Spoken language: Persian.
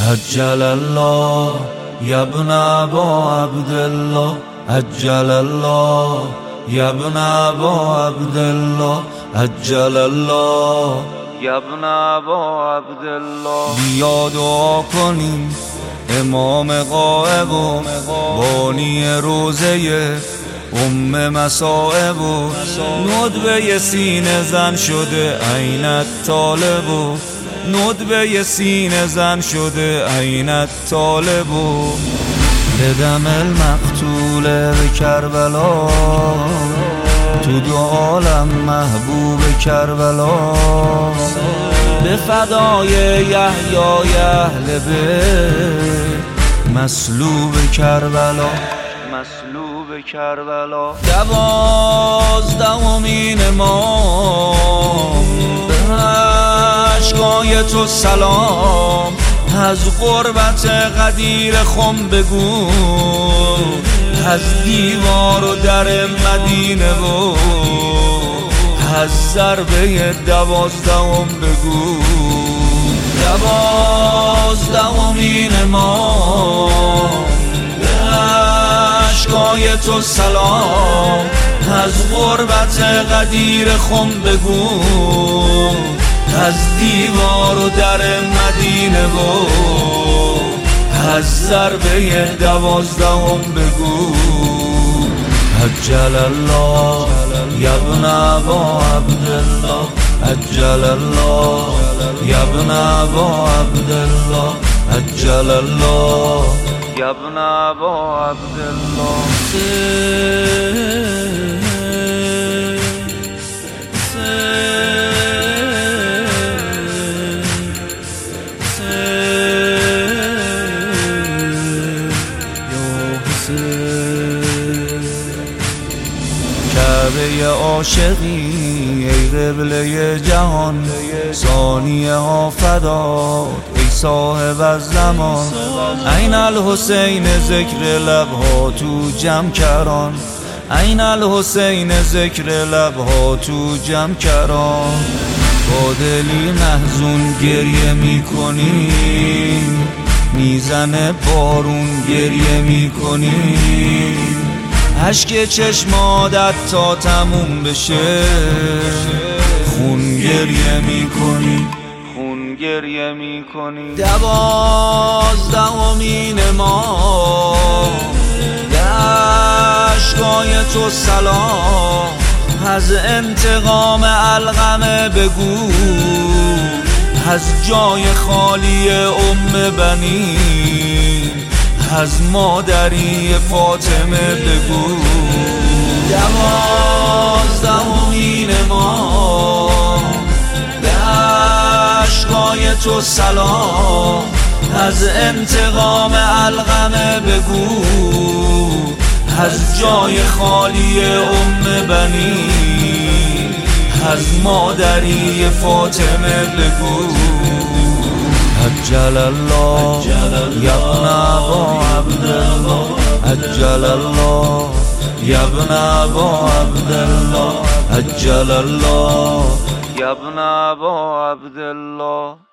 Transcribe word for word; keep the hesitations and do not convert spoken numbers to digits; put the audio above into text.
عجل الله یا ابن ابا عبدالله، عجل الله یا ابن ابا عبدالله، عجل الله یا ابن ابا عبدالله. بیا دعا کنیم امام غائب و بانی روزه ام مصائب و ندبه سینه زن شده عینت طالب و ندبه سینه زن شده عینت طالب و بدم المقتول به کربلا، تو دو عالم محبوب کربلا، به فدای یحیای اهل بیت مصلوب کربلا، مصلوب کربلا. دوازدهمین امام به اشکای تو سلام، از غربت غدیر خم بگو، از دیوار و در مدینه و از ضربه دوازدهم بگو. دوازدهمین امام به اشکای تو سلام، از غربت غدیر خم بگو، از دیوار و در مدینه و از ضربه دوازدهم بگو. عجل الله یا ابن ابا عبدالله، عجل الله یا ابن ابا عبدالله، عجل الله یا ابن ابا عبدالله. کعبه عاشقی ای قبله جهان، ثانیه ها فداد ای صاحب الزمان. عین الحسین ذکر لبها تو جمع کران، عین الحسین ذکر لبها تو جمع کران. با دلی محزون گریه میکنی، میزنه بارون گریه میکنی، اشک چشمادت تا تموم بشه خون گریه میکنی، خون گریه میکنی. دوازدهمین امام به اشکای تو سلام، از انتقام علقمه بگو، از جای خالی ام بنی، از مادری فاطمه بگو. دوازدهمین امام به اشکای تو سلام، از انتقام علقمه بگو، از جای خالی ام بنی، از مادری فاطمه بگو. عجل الله یا ابن ابا عبدالله، عجل الله یا ابن ابا عبدالله، عجل الله یا ابن ابا عبدالله.